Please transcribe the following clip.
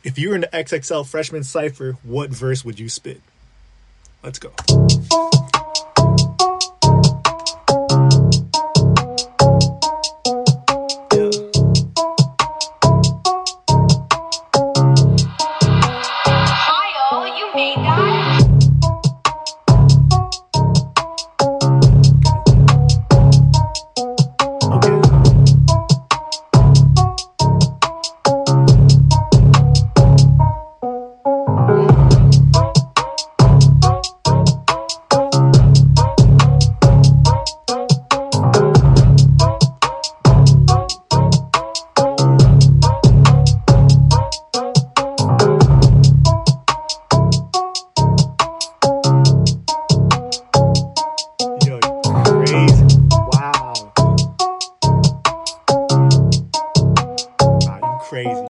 If you were in the XXL freshman cypher, what verse would you spit? Let's go.